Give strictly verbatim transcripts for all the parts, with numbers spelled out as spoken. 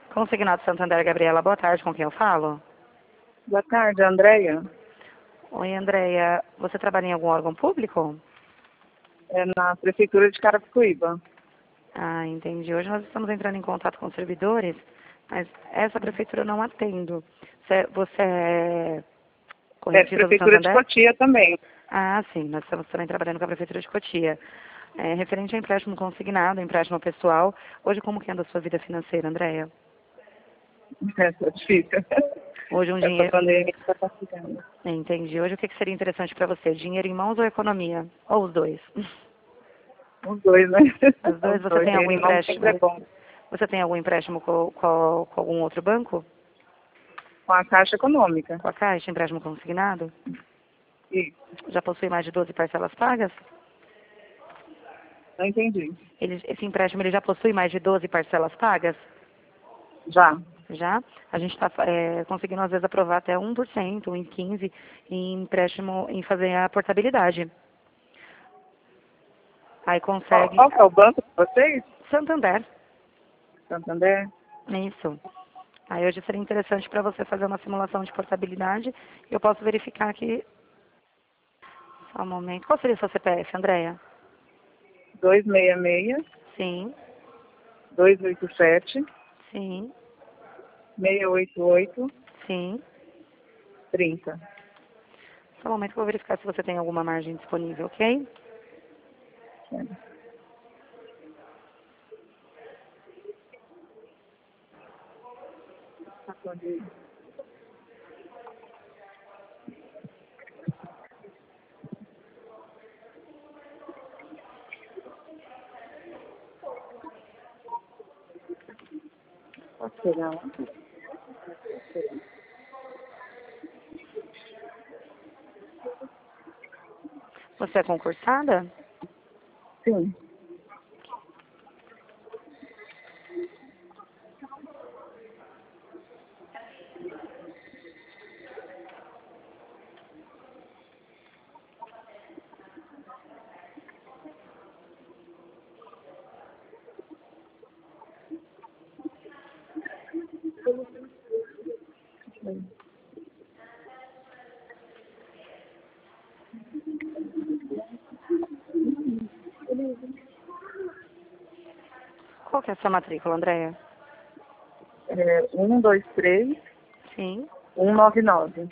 Consignado Santander, Gabriela, boa tarde, com quem eu falo? Boa tarde, Andréia. Oi, Andréia, você trabalha em algum órgão público? É na Prefeitura de Carapicuíba. Ah, entendi. Hoje nós estamos entrando em contato com os servidores, mas essa prefeitura eu não atendo. Você, você é É correntista do Prefeitura de Santander? Cotia também. Ah, sim, nós estamos também trabalhando com a prefeitura de Cotia. É, referente a empréstimo consignado, empréstimo pessoal, hoje como que anda a sua vida financeira, Andréia? É, tá difícil. Hoje um Essa dinheiro... pandemia está complicando. Entendi. Hoje o que que seria interessante para você? Dinheiro em mãos ou economia? Ou os dois? Os dois, né? Os dois, Os você dois. tem algum Ele não sempre é empréstimo? bom. Você tem algum empréstimo com, com, com algum outro banco? Com a Caixa Econômica. Com a Caixa, empréstimo consignado? Isso. Já possui mais de doze parcelas pagas? Não entendi. Ele, esse empréstimo ele já possui mais de doze parcelas pagas? Já. Já? A gente está é, conseguindo às vezes aprovar até um por cento, em quinze por cento em empréstimo, em fazer a portabilidade. Aí Qual, consegue... qual que é o banco de vocês? Santander, Santander? isso. Aí hoje seria interessante para você fazer uma simulação de portabilidade. Eu posso verificar aqui. Só um momento. Qual seria o seu C P F, Andréia? dois seis seis, Sim, dois oito sete, sim, seis oito oito, sim. três zero. Só um momento que eu vou verificar se você tem alguma margem disponível, ok? Posso pegar lá? Você é concursada? Sim. Qual que é a sua matrícula, Andréia? É um dois três, Sim. um nove nove.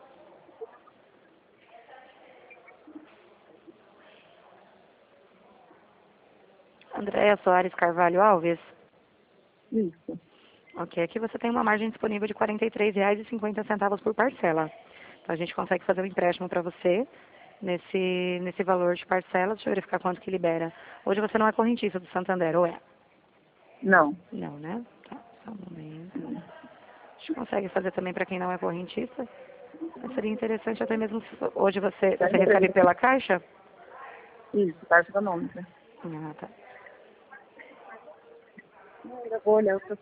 Andréia Soares Carvalho Alves? Isso. Ok, aqui você tem uma margem disponível de quarenta e três reais e cinquenta centavos por parcela. Então a gente consegue fazer um empréstimo para você nesse, nesse valor de parcela. Deixa eu verificar quanto que libera. Hoje você não é correntista do Santander, ou é? Não. Não, né? Tá, só um momento. A gente consegue fazer também para quem não é correntista. Mas seria interessante até mesmo se hoje você, você recebe pela Caixa? Isso, Caixa Econômica. Ah, tá. Ainda vou olhar o que eu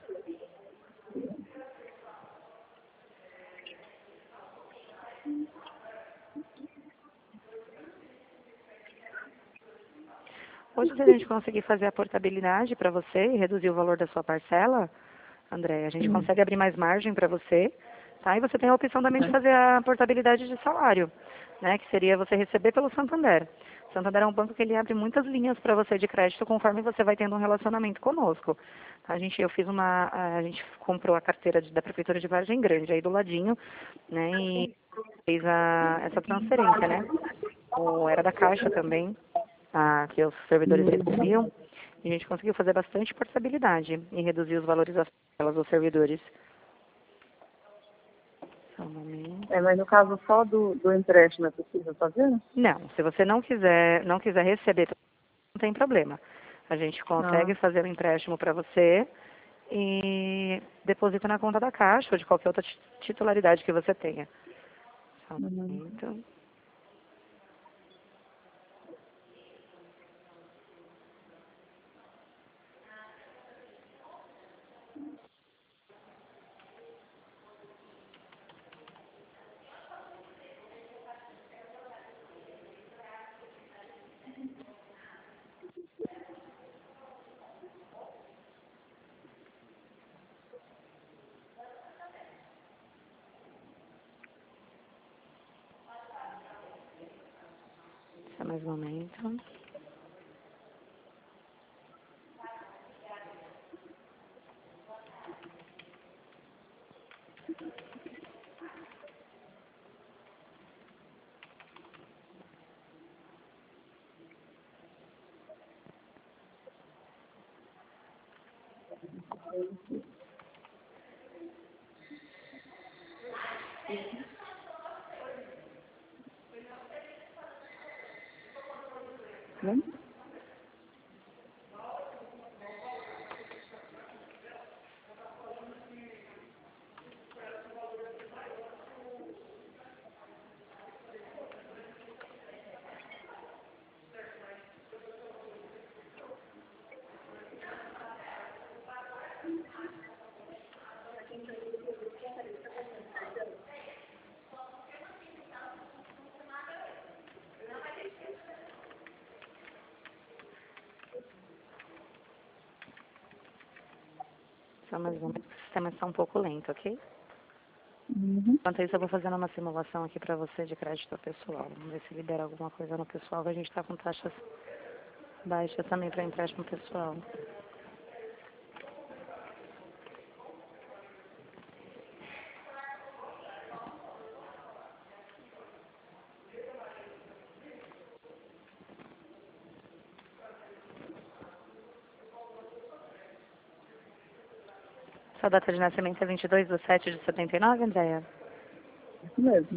Hoje, se a gente conseguir fazer a portabilidade para você e reduzir o valor da sua parcela, André, a gente consegue abrir mais margem para você, tá? E você tem a opção também de fazer a portabilidade de salário, né? Que seria você receber pelo Santander. O Santander é um banco que ele abre muitas linhas para você de crédito conforme você vai tendo um relacionamento conosco. A gente, eu fiz uma, a gente comprou a carteira de- da prefeitura de Vargem Grande aí do ladinho, né? E fez a, essa transferência, né? O, era da Caixa também, a, que os servidores reduziam. E a gente conseguiu fazer bastante portabilidade e reduzir os valores das parcelas dos servidores. Só um momento. É, mas no caso só do, do empréstimo é possível fazer? Não, se você não quiser, não quiser receber, não tem problema. A gente Ah, consegue fazer o empréstimo para você e deposita na conta da Caixa ou de qualquer outra ti- titularidade que você tenha. Só um uhum. momento. mais um momento. Hum? Só mais um. O sistema está um pouco lento, ok? Uhum. Enquanto isso, eu vou fazendo uma simulação aqui para você de crédito pessoal. Vamos ver se libera alguma coisa no pessoal, que a gente está com taxas baixas também para empréstimo pessoal. Sua data de nascimento é vinte e dois de sete de setenta e nove, Andréia? Isso mesmo.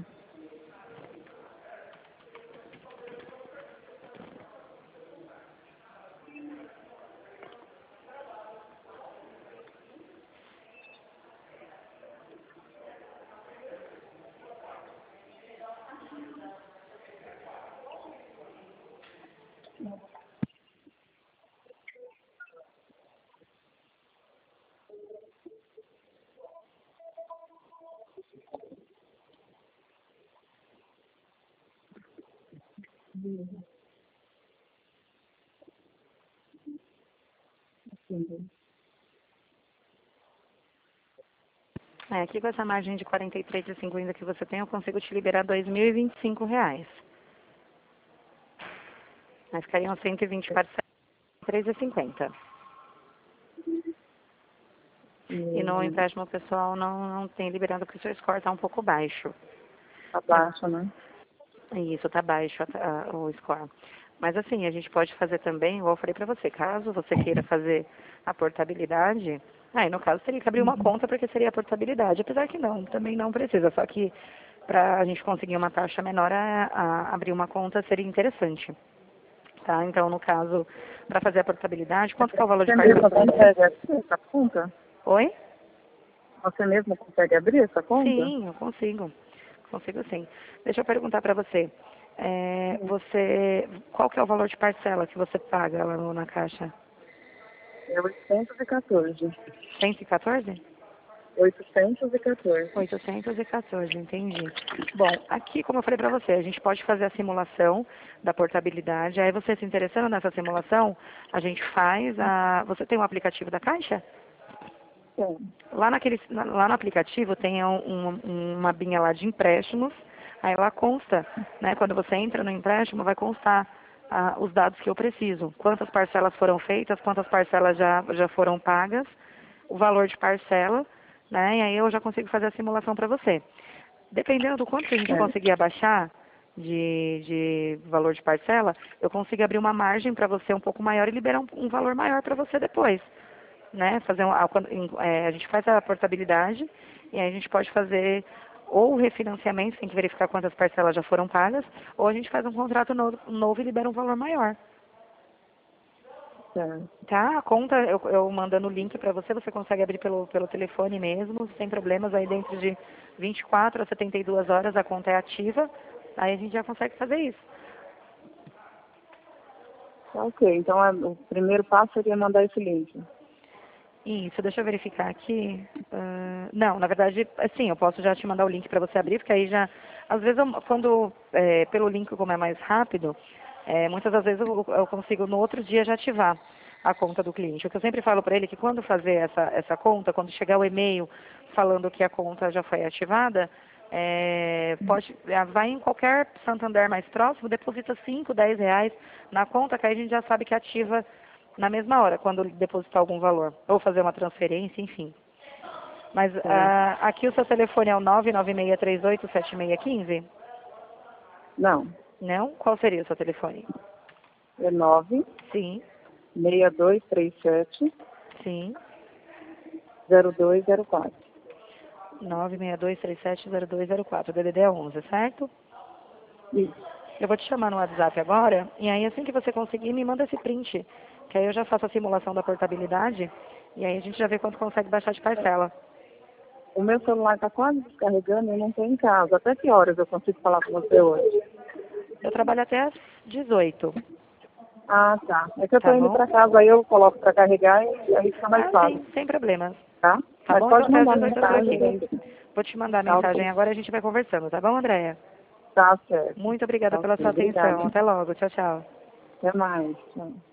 Uhum. Entendi. É, aqui com essa margem de quarenta e três e cinquenta que você tem, eu consigo te liberar dois mil e vinte e cinco reais. Mas ficariam cento e vinte parcelas de três e cinquenta. E no E empréstimo pessoal não, não tem liberado porque o seu score está um pouco baixo. Mas abaixo, né? isso, tá baixo a- a- o score. Mas assim, a gente pode fazer também, igual eu falei pra você, caso você queira fazer a portabilidade, aí no caso teria que abrir uma conta porque seria a portabilidade, apesar que não, também não precisa, só que para a gente conseguir uma taxa menor, a, a abrir uma conta seria interessante. Tá? Então, no caso, para fazer a portabilidade, quanto que é o valor de Você mesmo parcela? consegue abrir essa conta? Oi? Você mesmo consegue abrir essa conta? Sim, eu consigo. Consigo sim. Deixa eu perguntar para você. É, você, qual que é o valor de parcela que você paga lá no- na caixa? É oitocentos e quatorze. cento e quatorze? oitocentos e quatorze. oitocentos e quatorze, entendi. Bom, aqui, como eu falei para você, a gente pode fazer a simulação da portabilidade. Aí você se interessando nessa simulação, a gente faz a... Você tem um aplicativo da Caixa? Sim. Lá, naquele, na- lá no aplicativo tem um- um- uma abinha lá de empréstimos, aí lá consta, né, quando você entra no empréstimo, vai constar ah, os dados que eu preciso. Quantas parcelas foram feitas, quantas parcelas já, já foram pagas, o valor de parcela, né, e aí eu já consigo fazer a simulação para você. Dependendo do quanto que a gente É. conseguir abaixar de, de valor de parcela, eu consigo abrir uma margem para você um pouco maior e liberar um, um valor maior para você depois, né? Fazer um, a, quando- em- é, a gente faz a portabilidade e aí a gente pode fazer ou o refinanciamento, tem que verificar quantas parcelas já foram pagas, ou a gente faz um contrato novo, novo e libera um valor maior. Certo. Tá? A conta, eu, eu mandando o link para você, você consegue abrir pelo, pelo telefone mesmo, sem problemas, aí dentro de vinte e quatro a setenta e duas horas a conta é ativa, aí a gente já consegue fazer isso. Tá, ok. Então a- o primeiro passo seria mandar esse link. Isso, deixa eu verificar aqui. Ah, não, na verdade, assim, eu posso já te mandar o link para você abrir, porque aí já, às vezes, eu, quando, é, pelo link como é mais rápido, é, muitas das vezes eu, eu consigo no outro dia já ativar a conta do cliente. O que eu sempre falo para ele é que quando fazer essa, essa conta, quando chegar o e-mail falando que a conta já foi ativada, É, pode, é, vai em qualquer Santander mais próximo, deposita cinco, dez reais na conta, que aí a gente já sabe que ativa na mesma hora, quando depositar algum valor. Ou fazer uma transferência, enfim. Mas Tá. ah, aqui o seu telefone é o nove nove seis três oito sete seis um cinco? Não, Não? Qual seria o seu telefone? é nove Sim, seis dois três sete sim. zero dois zero quatro. nove seis dois três sete zero dois zero quatro, D D D onze, certo? Isso. Eu vou te chamar no WhatsApp agora, e aí assim que você conseguir, me manda esse print, que aí eu já faço a simulação da portabilidade, e aí a gente já vê quanto consegue baixar de parcela. O meu celular está quase descarregando e eu não estou em casa. Até que horas eu consigo falar com você hoje? Eu trabalho até às dezoito, Ah, tá. É que eu tá estou indo bom? para casa, aí eu coloco para carregar e aí fica mais Ah, fácil, sim, sem problema. tá? Tá Mas bom? Então pode até às mandar dezoito eu tô aqui. mensagem aí. Vou te mandar a Tá, mensagem ok. agora e a gente vai conversando, tá bom, Andréia? Tá certo. Muito obrigada Tá, pela ok. sua atenção. Obrigada. Até logo. Tchau, tchau. Até mais. Tchau.